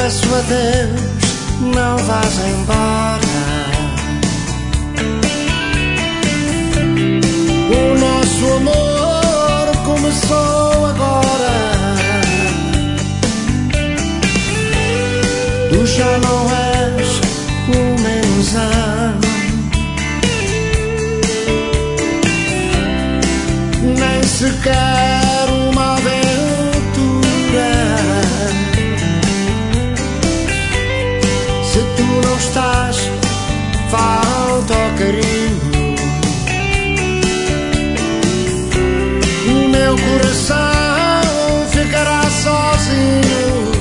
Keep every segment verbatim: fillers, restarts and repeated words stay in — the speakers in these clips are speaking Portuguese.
peço a Deus, não vás embora. O nosso amor começou agora. Tu já não és uma ilusão, nem sequer uma aventura. Se tu não estás, falta o carinho. O meu coração ficará sozinho.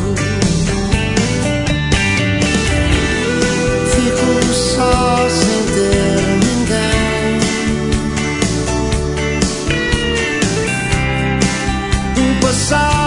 Fico só sem ter ninguém. Do passado